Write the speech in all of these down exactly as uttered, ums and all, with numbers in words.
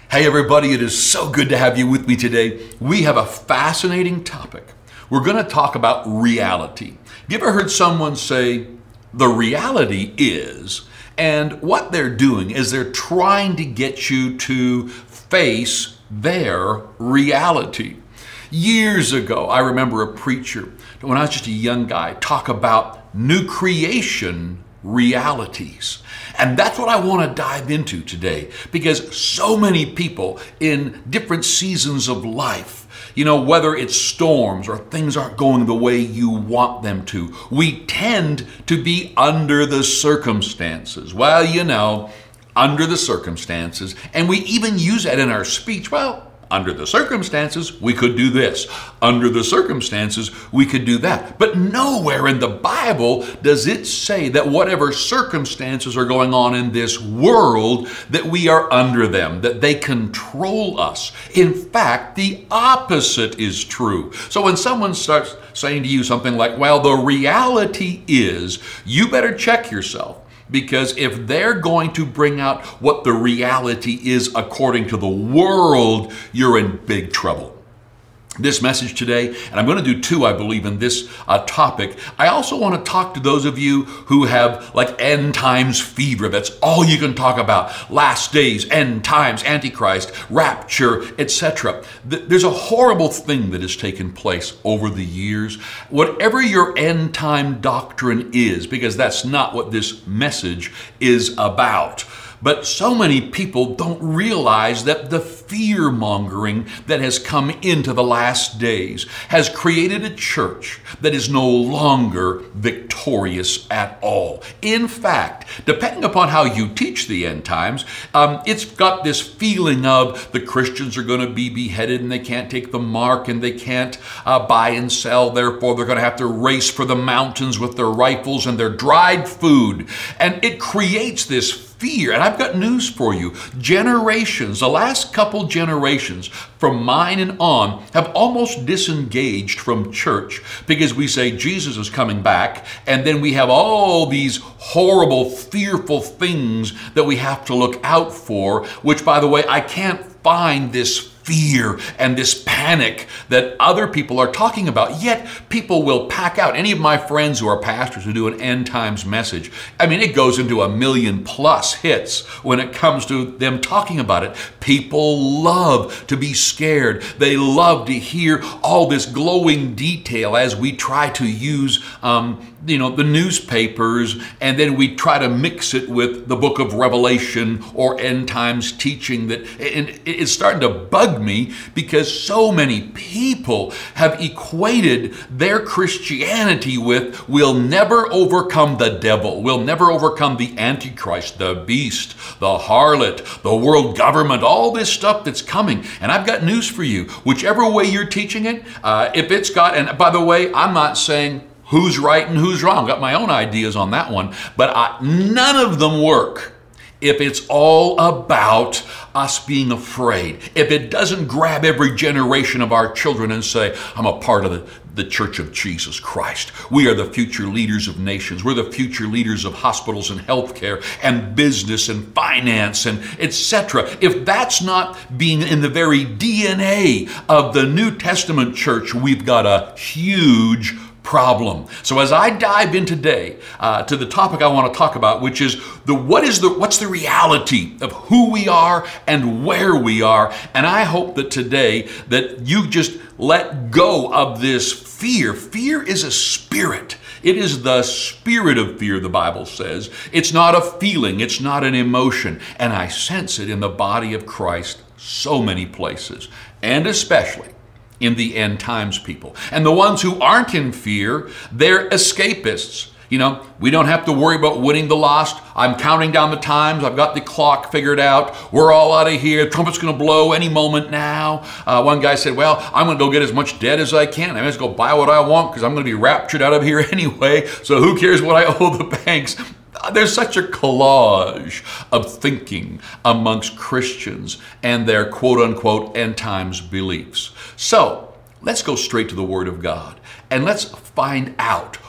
Hey everybody, it is so good to have you with me today. We have a fascinating topic. We're going to talk about reality. Have you ever heard someone say, the reality is, and what they're doing is they're trying to get you to face their reality. Years ago, I remember a preacher, when I was just a young guy, talk about new creation realities. And that's what I want to dive into today, because so many people in different seasons of life, you know, whether it's storms or things aren't going the way you want them to, we tend to be under the circumstances. Well, you know, under the circumstances, and we even use that in our speech. Well, under the circumstances, we could do this. Under the circumstances, we could do that. But nowhere in the Bible does it say that whatever circumstances are going on in this world, that we are under them, that they control us. In fact, the opposite is true. So when someone starts saying to you something like, well, the reality is, you better check yourself. Because if they're going to bring out what the reality is according to the world, you're in big trouble. This message today, and I'm going to do two, I believe, in this uh, topic. I also want to talk to those of you who have like end times fever. That's all you can talk about. Last days, end times, Antichrist, rapture, et cetera. There's a horrible thing that has taken place over the years. Whatever your end time doctrine is, because that's not what this message is about. But so many people don't realize that the fear-mongering that has come into the last days has created a church that is no longer victorious at all. In fact, depending upon how you teach the end times, um, it's got this feeling of the Christians are going to be beheaded and they can't take the mark and they can't uh, buy and sell. Therefore, they're going to have to race for the mountains with their rifles and their dried food. And it creates this fear. And I've got news for you. Generations, the last couple generations from mine and on, have almost disengaged from church because we say Jesus is coming back, and then we have all these horrible, fearful things that we have to look out for, which, by the way, I can't find this fear and this panic that other people are talking about. Yet people will pack out. Any of my friends who are pastors who do an end times message, I mean, it goes into a million plus hits when it comes to them talking about it. People love to be scared. They love to hear all this glowing detail as we try to use um, you know, the newspapers, and then we try to mix it with the book of Revelation or end times teaching. That and it's starting to bug me because so many people have equated their Christianity with, we'll never overcome the devil, we'll never overcome the Antichrist, the beast, the harlot, the world government, all this stuff that's coming. And I've got news for you. Whichever way you're teaching it, uh, if it's got, and by the way, I'm not saying who's right and who's wrong. Got my own ideas on that one, but I, none of them work if it's all about us being afraid. If it doesn't grab every generation of our children and say, I'm a part of the, the Church of Jesus Christ. We are the future leaders of nations. We're the future leaders of hospitals and healthcare and business and finance and et cetera. If that's not being in the very D N A of the New Testament church, we've got a huge problem. So as I dive in today uh, to the topic I want to talk about, which is the what is the what's the reality of who we are and where we are, and I hope that today that you just let go of this fear. Fear is a spirit. It is the spirit of fear, the Bible says. It's not a feeling. It's not an emotion. And I sense it in the body of Christ so many places, and especially in the end times people. And the ones who aren't in fear, they're escapists. You know, we don't have to worry about winning the lost. I'm counting down the times. I've got the clock figured out. We're all out of here. Trumpet's going to blow any moment now. Uh, one guy said, well, I'm going to go get as much debt as I can. I'm just going to go buy what I want because I'm going to be raptured out of here anyway. So who cares what I owe the banks? There's such a collage of thinking amongst Christians and their quote-unquote end times beliefs. So let's go straight to the Word of God and let's find out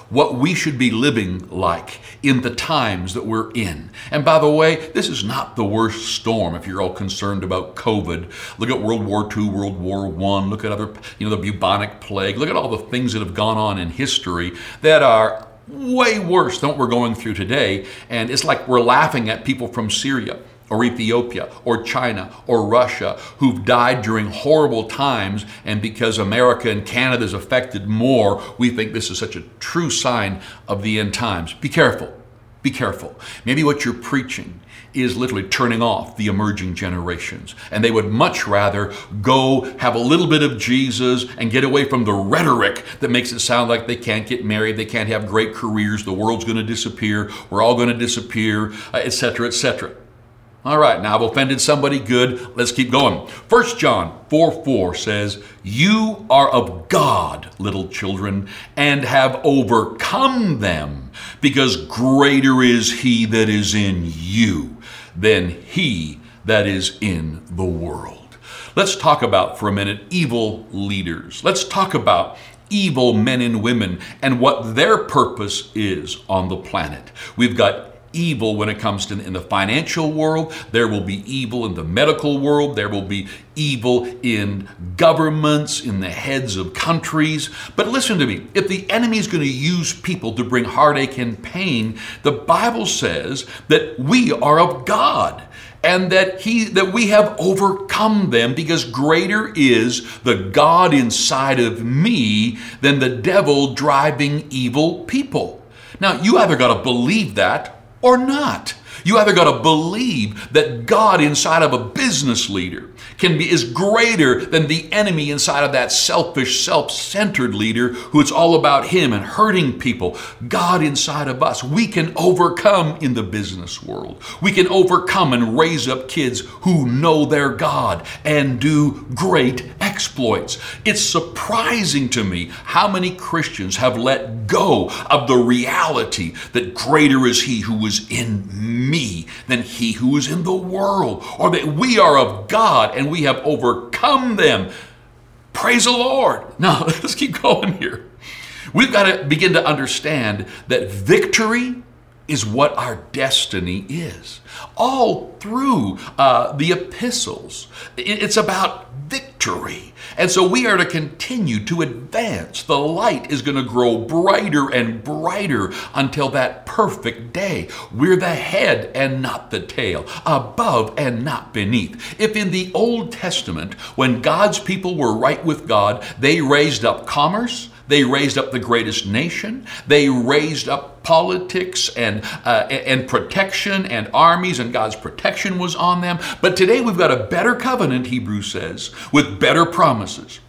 what we should be living like in the times that we're in. And by the way, this is not the worst storm if you're all concerned about COVID. Look at World War Two, World War One, look at other, you know, the bubonic plague, look at all the things that have gone on in history that are way worse than what we're going through today. And it's like we're laughing at people from Syria or Ethiopia or China or Russia who've died during horrible times, and because America and Canada is affected more, we think this is such a true sign of the end times. Be careful. Be careful. Maybe what you're preaching is literally turning off the emerging generations, and they would much rather go have a little bit of Jesus and get away from the rhetoric that makes it sound like they can't get married, they can't have great careers, the world's going to disappear, we're all going to disappear, uh, et cetera, et cetera. All right, now I've offended somebody. Good. Let's keep going. First John four four says, "You are of God, little children, and have overcome them, because greater is he that is in you than he that is in the world." Let's talk about for a minute evil leaders. Let's talk about evil men and women and what their purpose is on the planet. We've got evil when it comes to in the financial world. There will be evil in the medical world. There will be evil in governments, in the heads of countries. But listen to me. If the enemy is going to use people to bring heartache and pain, the Bible says that we are of God, and that he that we have overcome them, because greater is the God inside of me than the devil driving evil people. Now, you either got to believe that or not. You either got to believe that God inside of a business leader can be is greater than the enemy inside of that selfish, self-centered leader who it's all about him and hurting people. God inside of us, we can overcome in the business world. We can overcome and raise up kids who know their God and do great exploits. It's surprising to me how many Christians have let go of the reality that greater is he who is in me than he who is in the world, or that we are of God and we have overcome them. Praise the Lord. Now, let's keep going here. We've got to begin to understand that victory is what our destiny is. All through uh, the epistles, it's about victory. And so we are to continue to advance. The light is going to grow brighter and brighter until that perfect day. We're the head and not the tail, above and not beneath. If in the Old Testament, when God's people were right with God, they raised up commerce, they raised up the greatest nation, they raised up politics and uh, and protection and armies, and God's protection was on them. But today we've got a better covenant, Hebrews says, with better promises.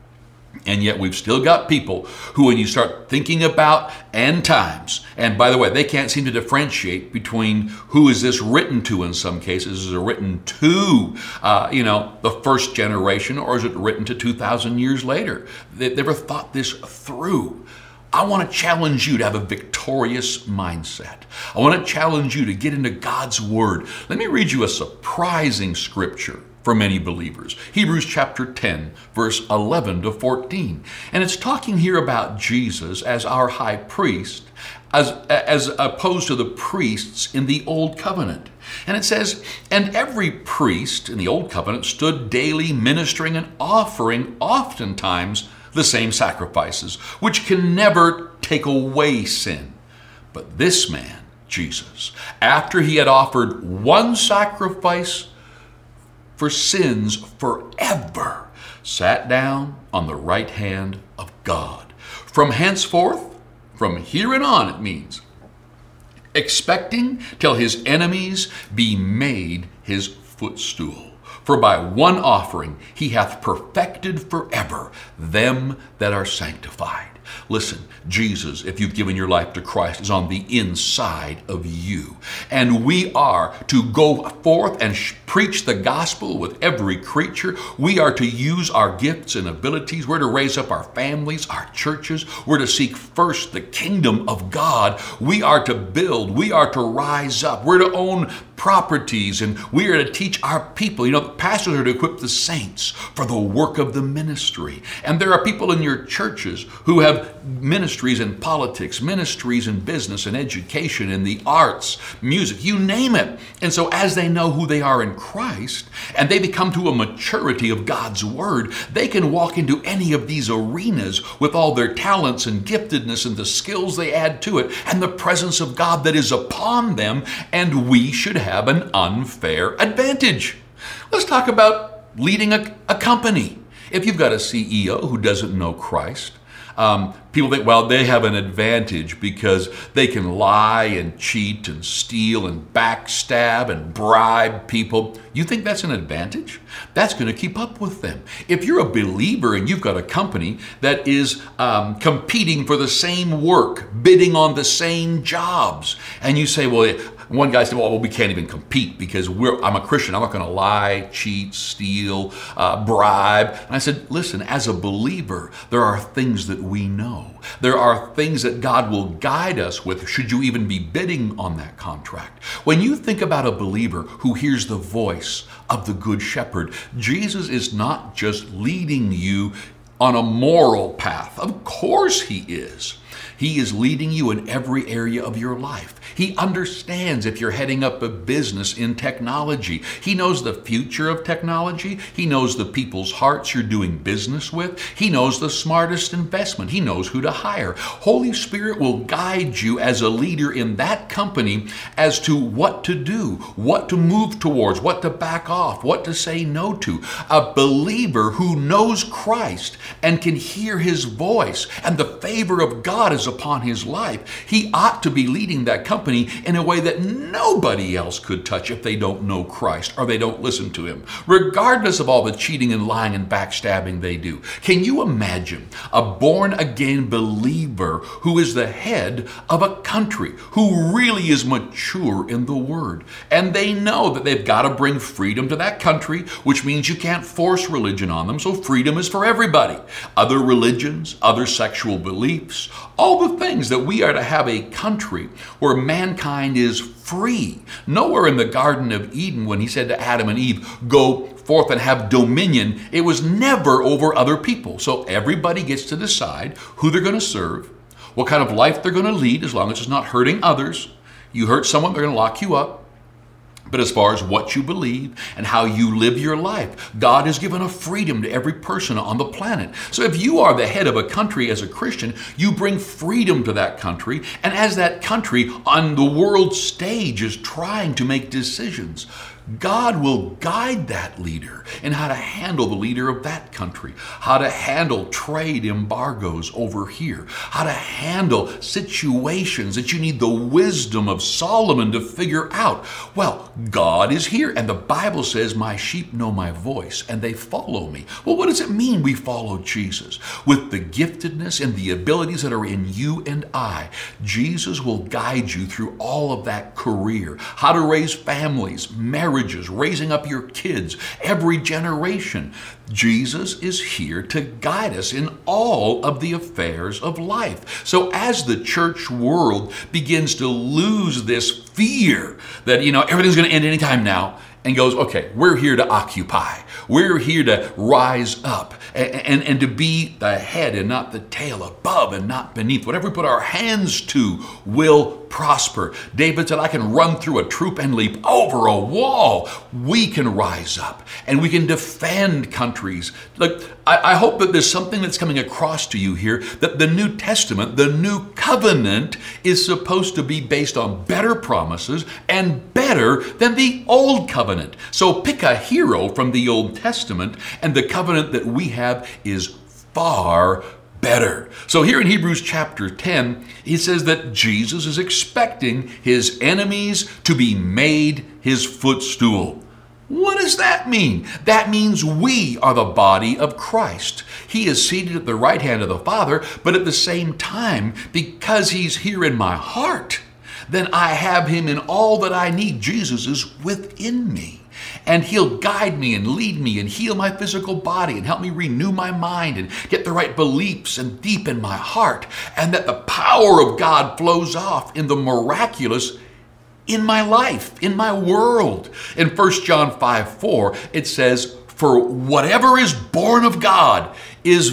And yet we've still got people who, when you start thinking about end times, and by the way, they can't seem to differentiate between who is this written to in some cases. Is it written to, uh, you know, the first generation, or is it written to two thousand years later? They never thought this through. I want to challenge you to have a victorious mindset. I want to challenge you to get into God's Word. Let me read you a surprising scripture for many believers. Hebrews chapter ten, verse eleven to fourteen. And it's talking here about Jesus as our high priest, as, as opposed to the priests in the Old Covenant. And it says, "And every priest in the Old Covenant stood daily ministering and offering oftentimes the same sacrifices, which can never take away sin. But this man, Jesus, after he had offered one sacrifice for sins forever, sat down on the right hand of God. From henceforth," from here and on it means, "expecting till his enemies be made his footstool. For by one offering he hath perfected forever them that are sanctified." Listen, Jesus, if you've given your life to Christ, is on the inside of you. And we are to go forth and sh- preach the gospel with every creature. We are to use our gifts and abilities. We're to raise up our families, our churches. We're to seek first the kingdom of God. We are to build. We are to rise up. We're to own properties, and we are to teach our people. You know, know, pastors are to equip the saints for the work of the ministry. And there are people in your churches who have ministries in politics, ministries in business and education, in the arts, music, you name it. And so as they know who they are in Christ and they become to a maturity of God's word, they can walk into any of these arenas with all their talents and giftedness and the skills they add to it and the presence of God that is upon them, and we should have an unfair advantage. Let's talk about leading a, a company. If you've got a C E O who doesn't know Christ, um, people think, well, they have an advantage because they can lie and cheat and steal and backstab and bribe people. You think that's an advantage? That's going to keep up with them. If you're a believer and you've got a company that is um, competing for the same work, bidding on the same jobs, and you say, well, one guy said, well, we can't even compete because we're, I'm a Christian. I'm not going to lie, cheat, steal, uh, bribe. And I said, listen, as a believer, there are things that we know. There are things that God will guide us with should you even be bidding on that contract. When you think about a believer who hears the voice of the Good Shepherd, Jesus is not just leading you on a moral path. Of course he is. He is leading you in every area of your life. He understands if you're heading up a business in technology. He knows the future of technology. He knows the people's hearts you're doing business with. He knows the smartest investment. He knows who to hire. Holy Spirit will guide you as a leader in that company as to what to do, what to move towards, what to back off, what to say no to. A believer who knows Christ and can hear his voice and the favor of God is upon his life, he ought to be leading that company in a way that nobody else could touch if they don't know Christ or they don't listen to him, regardless of all the cheating and lying and backstabbing they do. Can you imagine a born-again believer who is the head of a country, who really is mature in the Word, and they know that they've got to bring freedom to that country, which means you can't force religion on them, so freedom is for everybody. Other religions, other sexual beliefs, all the things that we are to have a country where mankind is free. Nowhere in the Garden of Eden, when he said to Adam and Eve, go forth and have dominion, it was never over other people. So everybody gets to decide who they're going to serve, what kind of life they're going to lead, as long as it's not hurting others. You hurt someone, they're going to lock you up. But as far as what you believe and how you live your life, God has given a freedom to every person on the planet. So if you are the head of a country as a Christian, you bring freedom to that country. And as that country on the world stage is trying to make decisions, God will guide that leader in how to handle the leader of that country, how to handle trade embargoes over here, how to handle situations that you need the wisdom of Solomon to figure out. Well, God is here, and the Bible says, my sheep know my voice, and they follow me. Well, what does it mean we follow Jesus? With the giftedness and the abilities that are in you and I, Jesus will guide you through all of that career, how to raise families, marriages, raising up your kids, every generation. Jesus is here to guide us in all of the affairs of life. So as the church world begins to lose this fear that, you know, everything's going to end anytime now, and goes, okay, we're here to occupy. We're here to rise up and, and, and to be the head and not the tail, above and not beneath. Whatever we put our hands to will prosper. David said, I can run through a troop and leap over a wall. We can rise up and we can defend countries. Look, I, I hope that there's something that's coming across to you here, that the New Testament, the new covenant, is supposed to be based on better promises and better than the old covenant. So pick a hero from the Old Testament, and the covenant that we have is far better. So here in Hebrews chapter ten, he says that Jesus is expecting his enemies to be made his footstool. What does that mean? That means we are the body of Christ. He is seated at the right hand of the Father, but at the same time, because he's here in my heart, then I have him in all that I need. Jesus is within me. And he'll guide me and lead me and heal my physical body and help me renew my mind and get the right beliefs and deep in my heart. And that the power of God flows off in the miraculous in my life, in my world. In First John five four, it says, "For whatever is born of God is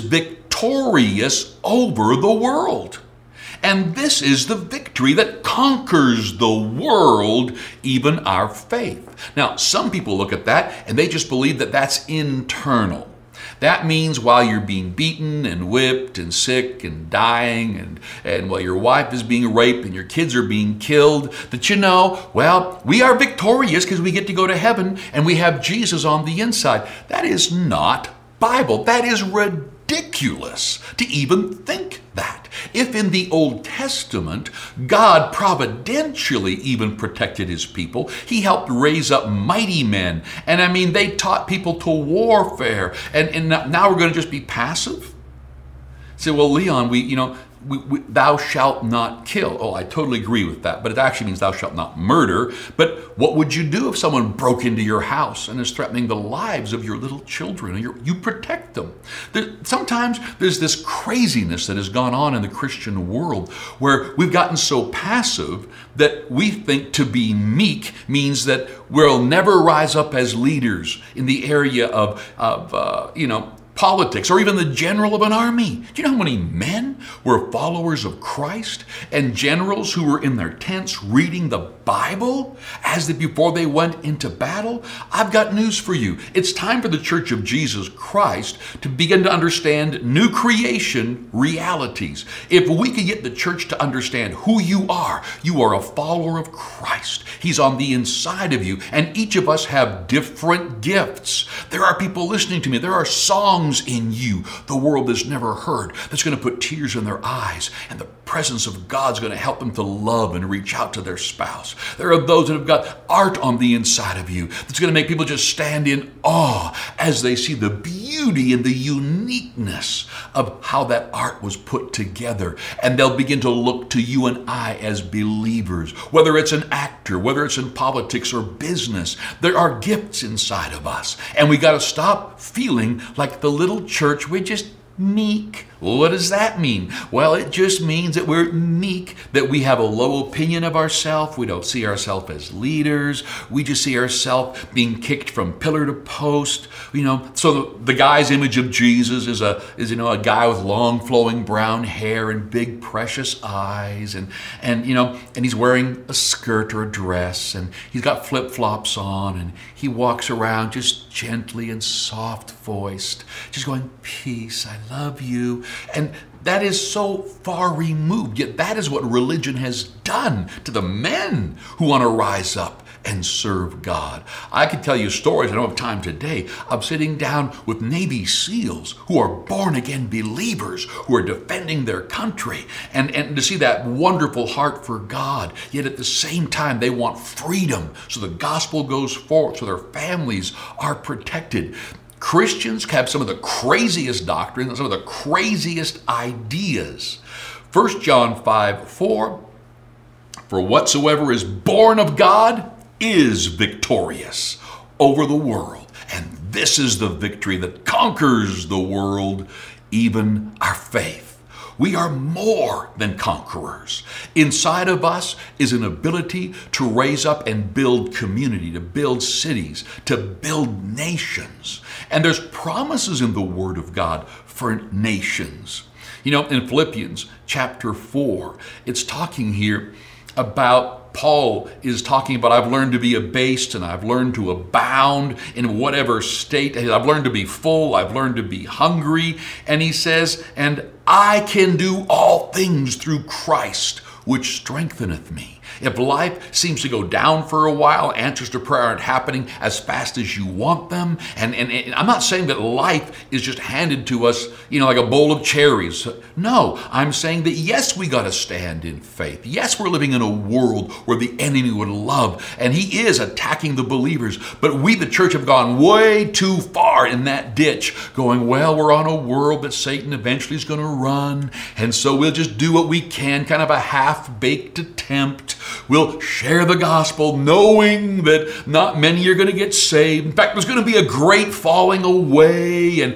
victorious over the world." And this is the victory that conquers the world, even our faith. Now, some people look at that and they just believe that that's internal. That means while you're being beaten and whipped and sick and dying and, and while your wife is being raped and your kids are being killed, that you know, well, we are victorious because we get to go to heaven and we have Jesus on the inside. That is not Bible. That is ridiculous to even think that. If in the Old Testament, God providentially even protected his people, he helped raise up mighty men. And I mean, they taught people to warfare. And, and now we're going to just be passive? Say, well, Leon, we, you know, we, we, thou shalt not kill. Oh, I totally agree with that. But it actually means thou shalt not murder. But what would you do if someone broke into your house and is threatening the lives of your little children? You you protect them. There, sometimes there's this craziness that has gone on in the Christian world where we've gotten so passive that we think to be meek means that we'll never rise up as leaders in the area of, of uh, you know, politics, or even the general of an army. Do you know how many men were followers of Christ and generals who were in their tents reading the Bible as they, before they went into battle? I've got news for you. It's time for the Church of Jesus Christ to begin to understand new creation realities. If we could get the church to understand who you are, you are a follower of Christ. He's on the inside of you, and each of us have different gifts. There are people listening to me. There are songs in you the world has never heard that's going to put tears in their eyes, and the presence of God's going to help them to love and reach out to their spouse. There are those that have got art on the inside of you that's going to make people just stand in awe as they see the beauty and the uniqueness of how that art was put together, and they'll begin to look to you and I as believers. Whether it's an actor, whether it's in politics or business, there are gifts inside of us, and we got to stop feeling like the little church. We're just meek. Well, what does that mean? Well, it just means that we're meek, that we have a low opinion of ourselves. We don't see ourselves as leaders. We just see ourselves being kicked from pillar to post. You know, so the, the guy's image of Jesus is a is you know a guy with long flowing brown hair and big precious eyes, and and you know, and he's wearing a skirt or a dress, and he's got flip flops on, and he walks around just gently and soft voiced, just going, "Peace, I love you." And that is so far removed, yet that is what religion has done to the men who want to rise up and serve God. I could tell you stories, I don't have time today, of sitting down with Navy SEALs who are born again believers, who are defending their country, and, and to see that wonderful heart for God, yet at the same time they want freedom so the gospel goes forth, so their families are protected. Christians have some of the craziest doctrines and some of the craziest ideas. First John five four, "For whatsoever is born of God is victorious over the world. And this is the victory that conquers the world, even our faith." We are more than conquerors. Inside of us is an ability to raise up and build community, to build cities, to build nations. And there's promises in the Word of God for nations. You know, in Philippians chapter four, it's talking here about Paul is talking about, I've learned to be abased and I've learned to abound in whatever state. I've learned to be full. I've learned to be hungry. And he says, and I can do all things through Christ, which strengtheneth me. If life seems to go down for a while, answers to prayer aren't happening as fast as you want them. And, and, and I'm not saying that life is just handed to us, you know, like a bowl of cherries. No, I'm saying that yes, we got to stand in faith. Yes, we're living in a world where the enemy would love, and he is attacking the believers. But we, the church, have gone way too far in that ditch, going, well, we're on a world that Satan eventually is going to run, and so we'll just do what we can, kind of a half-baked attempt. We'll share the gospel knowing that not many are going to get saved. In fact, there's going to be a great falling away. And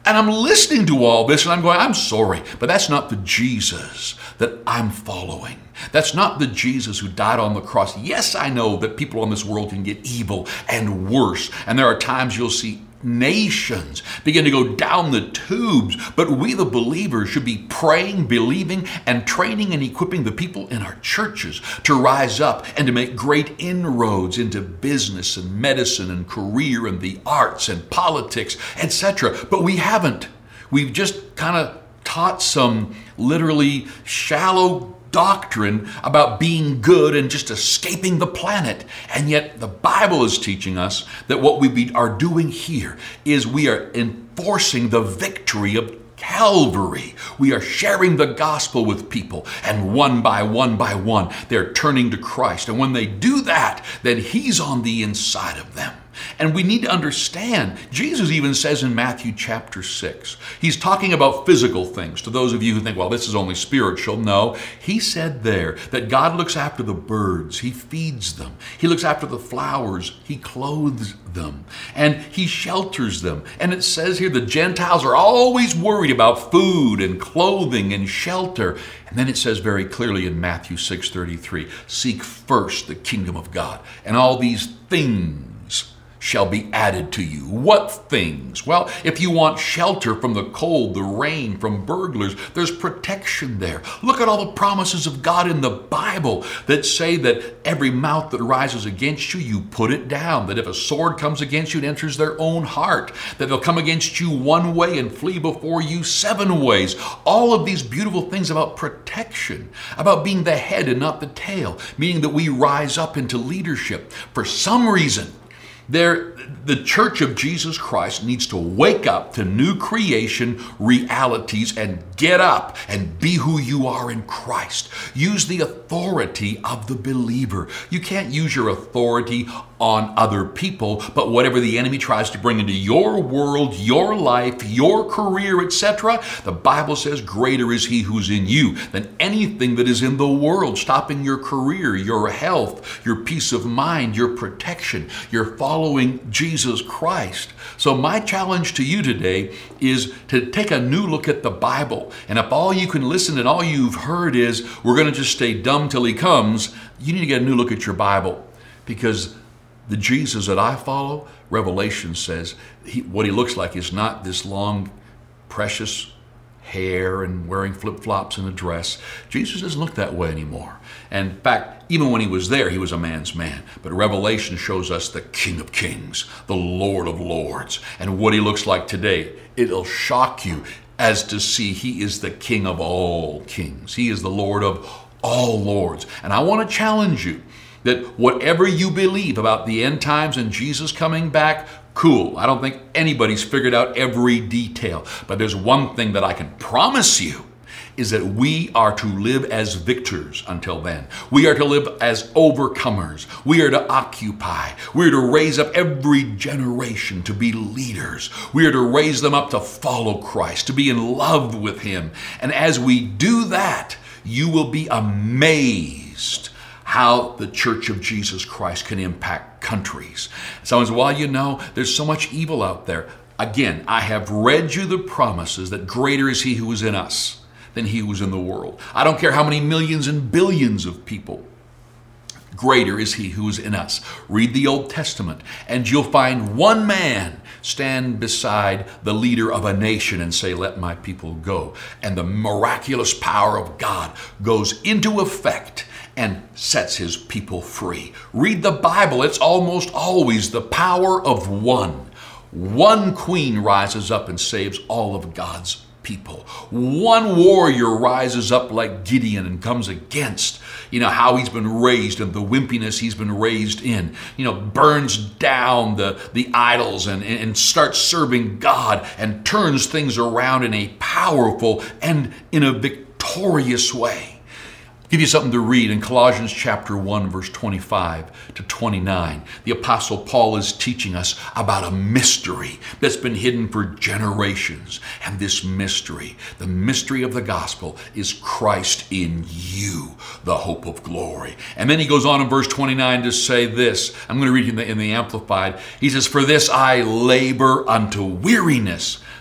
And I'm listening to all this and I'm going, I'm sorry, but that's not the Jesus that I'm following. That's not the Jesus who died on the cross. Yes, I know that people in this world can get evil and worse. And there are times you'll see nations begin to go down the tubes. But we, the believers, should be praying, believing, and training and equipping the people in our churches to rise up and to make great inroads into business and medicine and career and the arts and politics, et cetera. But we haven't. We've just kind of taught some literally shallow doctrine about being good and just escaping the planet. And yet the Bible is teaching us that what we be, are doing here is we are enforcing the victory of Calvary. We are sharing the gospel with people, and one by one by one, they're turning to Christ. And when they do that, then He's on the inside of them. And we need to understand, Jesus even says in Matthew chapter six, He's talking about physical things. To those of you who think, well, this is only spiritual. No, He said there that God looks after the birds. He feeds them. He looks after the flowers. He clothes them. And He shelters them. And it says here the Gentiles are always worried about food and clothing and shelter. And then it says very clearly in Matthew six thirty-three, seek first the kingdom of God, and all these things shall be added to you. What things? Well, if you want shelter from the cold, the rain, from burglars, there's protection there. Look at all the promises of God in the Bible that say that every mouth that rises against you, you put it down. That if a sword comes against you, it enters their own heart. That they'll come against you one way and flee before you seven ways. All of these beautiful things about protection, about being the head and not the tail, meaning that we rise up into leadership. For some reason, There, the Church of Jesus Christ needs to wake up to new creation realities and get up and be who you are in Christ. Use the authority of the believer. You can't use your authority on other people, but whatever the enemy tries to bring into your world, your life, your career, et cetera, the Bible says greater is He who's in you than anything that is in the world, stopping your career, your health, your peace of mind, your protection, your following Jesus Christ. So my challenge to you today is to take a new look at the Bible. And if all you can listen and all you've heard is, we're going to just stay dumb till He comes, you need to get a new look at your Bible. Because the Jesus that I follow, Revelation says, he, what He looks like is not this long, precious hair and wearing flip-flops and a dress. Jesus doesn't look that way anymore. And in fact, even when He was there, He was a man's man. But Revelation shows us the King of Kings, the Lord of Lords. And what He looks like today, it'll shock you as to see He is the King of all kings. He is the Lord of all lords. And I want to challenge you that whatever you believe about the end times and Jesus coming back, cool. I don't think anybody's figured out every detail. But there's one thing that I can promise you, is that we are to live as victors until then. We are to live as overcomers. We are to occupy. We are to raise up every generation to be leaders. We are to raise them up to follow Christ, to be in love with Him. And as we do that, you will be amazed how the Church of Jesus Christ can impact countries. Someone says, well, you know, there's so much evil out there. Again, I have read you the promises that greater is He who is in us than he who is in the world. I don't care how many millions and billions of people. Greater is He who is in us. Read the Old Testament, and you'll find one man stand beside the leader of a nation and say, let my people go. And the miraculous power of God goes into effect and sets His people free. Read the Bible. It's almost always the power of one. One queen rises up and saves all of God's people. One warrior rises up like Gideon and comes against, you know, how he's been raised and the wimpiness he's been raised in, you know, burns down the, the idols and, and starts serving God and turns things around in a powerful and in a victorious way. Give you something to read in Colossians chapter one, verse twenty-five to twenty-nine. The Apostle Paul is teaching us about a mystery that's been hidden for generations. And this mystery, the mystery of the gospel, is Christ in you, the hope of glory. And then he goes on in verse twenty-nine to say this. I'm going to read in the, in the Amplified. He says, for this I labor unto weariness,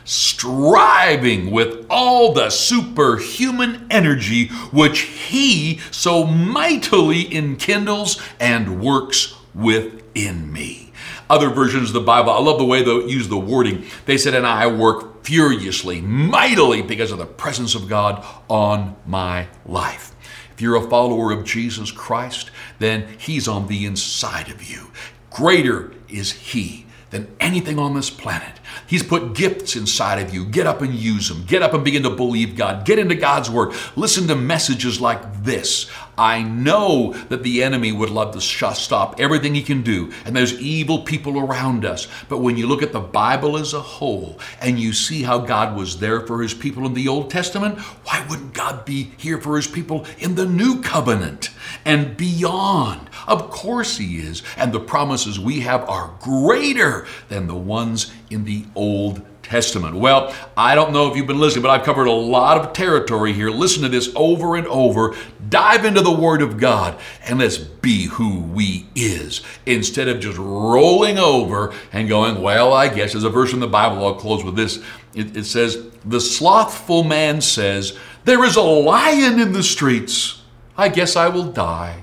striving with all the superhuman energy which He so mightily enkindles and works within me. Other versions of the Bible, I love the way they use the wording. They said, and I work furiously, mightily, because of the presence of God on my life. If you're a follower of Jesus Christ, then He's on the inside of you. Greater is He than anything on this planet. He's put gifts inside of you. Get up and use them. Get up and begin to believe God. Get into God's Word. Listen to messages like this. I know that the enemy would love to sh- stop everything he can do, and there's evil people around us. But when you look at the Bible as a whole, and you see how God was there for His people in the Old Testament, why wouldn't God be here for His people in the New Covenant and beyond? Of course He is, and the promises we have are greater than the ones in the Old Testament. Well, I don't know if you've been listening, but I've covered a lot of territory here. Listen to this over and over. Dive into the Word of God, and let's be who we is, instead of just rolling over and going, well, I guess. There's a verse in the Bible, I'll close with this. It, it says, the slothful man says, there is a lion in the streets. I guess I will die.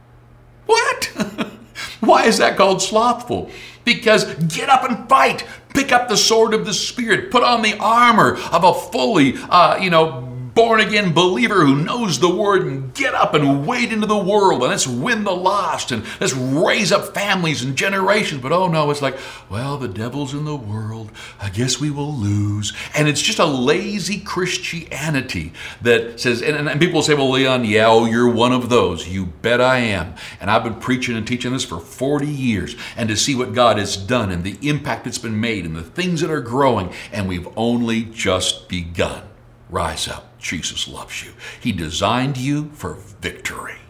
What? Why is that called slothful? Because get up and fight. Pick up the sword of the Spirit. Put on the armor of a fully, uh, you know, born-again believer who knows the Word, and get up and wade into the world, and let's win the lost, and let's raise up families and generations. But oh no, it's like, well, the devil's in the world. I guess we will lose. And it's just a lazy Christianity that says, and, and people say, well, Leon, yeah, oh, you're one of those. You bet I am. And I've been preaching and teaching this for forty years, and to see what God has done and the impact that's been made and the things that are growing, and we've only just begun. Rise up. Jesus loves you. He designed you for victory.